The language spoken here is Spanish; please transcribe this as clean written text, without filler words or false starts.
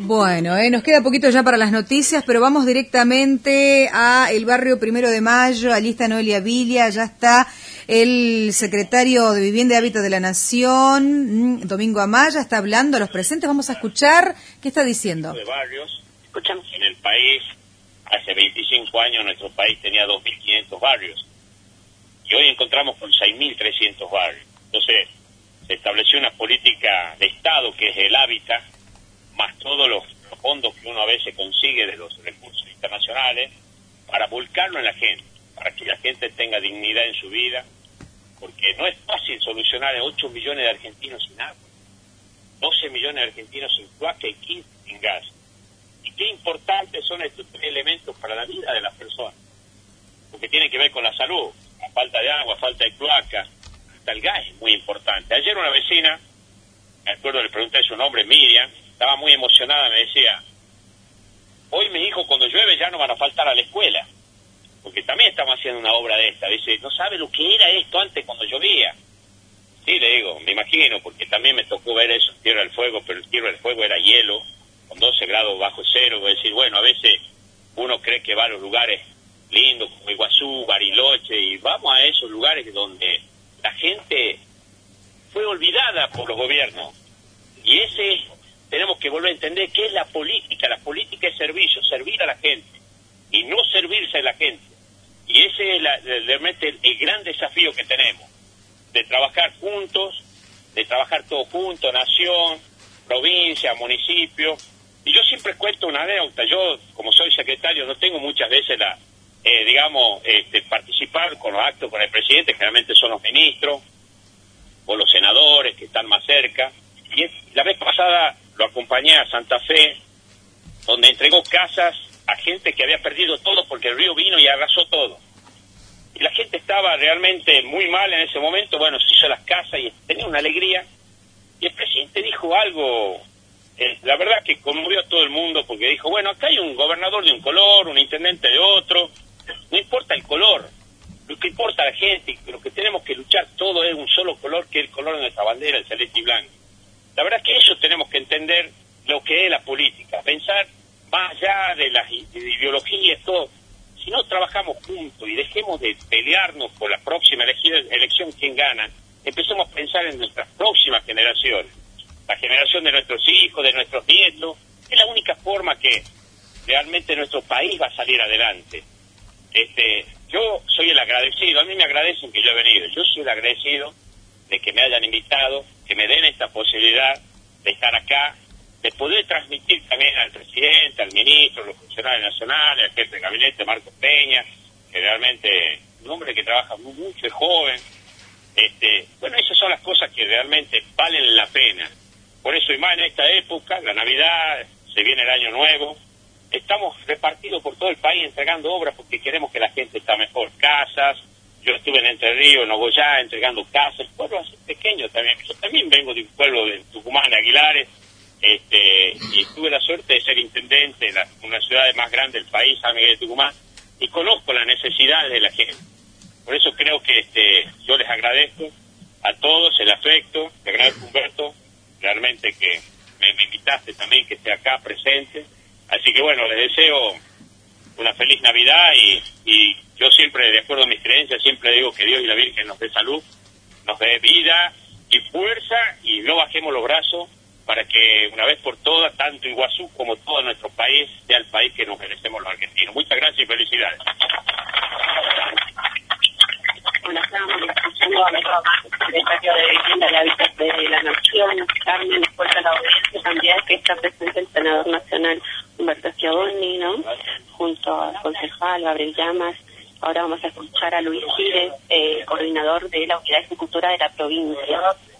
Bueno, nos queda poquito ya para las noticias, pero vamos directamente a el barrio 1 de Mayo. Allí está Noelia Vilia, ya está el secretario de Vivienda y Hábitat de la Nación, Domingo Amaya, está hablando a los presentes. Vamos a escuchar qué está diciendo. De barrios, escuchamos. En el país, hace 25 años nuestro país tenía 2.500 barrios y hoy encontramos con 6.300 barrios. Entonces, se estableció una política de Estado que es el hábitat, más todos los fondos que uno a veces consigue de los recursos internacionales, para volcarlo en la gente, para que la gente tenga dignidad en su vida, porque no es fácil solucionar 8 millones de argentinos sin agua, 12 millones de argentinos sin cloaca y 15 sin gas. Y qué importantes son estos 3 elementos para la vida de las personas, porque tienen que ver con la salud, la falta de agua, falta de cloaca, hasta el gas es muy importante. Ayer una vecina, me acuerdo, le pregunté su nombre, Miriam, estaba muy emocionada, me decía, hoy mis hijos cuando llueve ya no van a faltar a la escuela, porque también estamos haciendo una obra de esta. Dice, no sabe lo que era esto antes cuando llovía. Sí, le digo, me imagino, porque también me tocó ver eso en Tierra del Fuego, pero en Tierra del Fuego era hielo, con 12 grados bajo cero. Voy a decir, bueno, a veces uno cree que va a los lugares lindos como Iguazú, Bariloche, y vamos a esos lugares donde la gente fue olvidada por los gobiernos. Y tenemos que volver a entender qué es la política. La política es servicio, servir a la gente y no servirse a la gente. Y ese es realmente el gran desafío que tenemos, de trabajar juntos, de trabajar todos juntos, nación, provincia, municipio. Y yo siempre cuento una anécdota. Yo, como soy secretario, no tengo muchas veces participar con los actos con el presidente, generalmente son los ministros o los senadores que están más cerca. Y la vez pasada lo acompañé a Santa Fe, donde entregó casas a gente que había perdido todo porque el río vino y arrasó todo. Y la gente estaba realmente muy mal en ese momento. Bueno, se hizo las casas y tenía una alegría. Y el presidente dijo algo, la verdad que conmovió a todo el mundo, porque dijo, bueno, acá hay un gobernador de un color, un intendente de otro, no importa el color, lo que importa a la gente, y lo que tenemos que luchar todo es un solo color, que es el color de nuestra bandera, el celeste y blanco. La verdad que eso tenemos que entender lo que es la política, pensar más allá de las ideologías, todo. Si no trabajamos juntos y dejemos de pelearnos por la próxima elección quién gana, empecemos a pensar en nuestras próximas generaciones, la generación de nuestros hijos, de nuestros nietos. Es la única forma que realmente nuestro país va a salir adelante. Yo soy el agradecido, a mí me agradecen que yo he venido, yo soy el agradecido de que me hayan invitado, que me den esta posibilidad de estar acá, de poder transmitir también al presidente, al ministro, a los funcionarios nacionales, al jefe de gabinete, Marcos Peña, que realmente un hombre que trabaja mucho, es joven. Bueno, esas son las cosas que realmente valen la pena. Por eso, y más en esta época, la Navidad, se viene el Año Nuevo, estamos repartidos por todo el país entregando obras porque queremos que la gente está mejor. Casas, yo estuve en Entre Ríos, en Ogollá, entregando casas, pueblos así pequeños también. Yo también vengo de un pueblo de Tucumán, de Aguilares, y tuve la suerte de ser intendente en una ciudad más grande del país, San Miguel de Tucumán, y conozco las necesidades de la gente. Por eso creo que yo les agradezco a todos el afecto, le agradezco, Humberto, realmente que me invitaste también, que esté acá presente. Así que bueno, les deseo una feliz Navidad y yo siempre, de acuerdo a mis creencias, siempre digo que Dios y la Virgen nos dé salud, nos dé vida y fuerza, y no bajemos los brazos para que una vez por todas, tanto Iguazú como todo nuestro país sea el país que nos merecemos los argentinos. Muchas gracias y felicidades. Bueno, estábamos escuchando a nuestro secretario de Vivienda y Hábitat de la Nación, Carmen, después de la audiencia también que está presente el senador nacional Humberto Schiavoni, ¿no? Junto al concejal Gabriel Llamas. Ahora vamos a escuchar a Luis Gires, coordinador de la Unidad Ejecutora de la provincia.